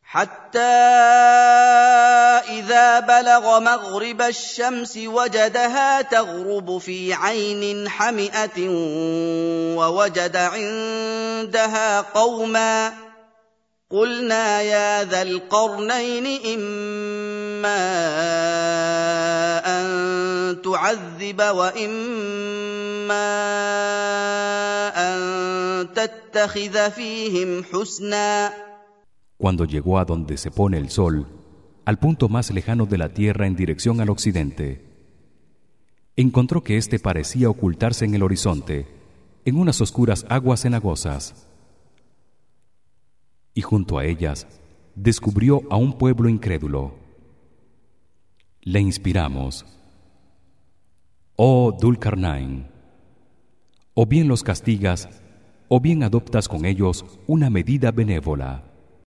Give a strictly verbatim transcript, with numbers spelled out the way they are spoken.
حتى إذا بلغ مغرب الشمس وجدها تغرب في عين حمئة ووجد عندها قوما قلنا يا ذا القرنين إما أن تعذب وإما أن تتخذ فيهم حسنا. Cuando llegó a donde se pone el sol, al punto más lejano de la tierra en dirección al occidente, encontró que éste parecía ocultarse en el horizonte, en unas oscuras aguas cenagosas. Y junto a ellas descubrió a un pueblo incrédulo. Le inspiramos: Oh Dul-Qarnain, o bien los castigas o bien adoptas con ellos una medida benévola.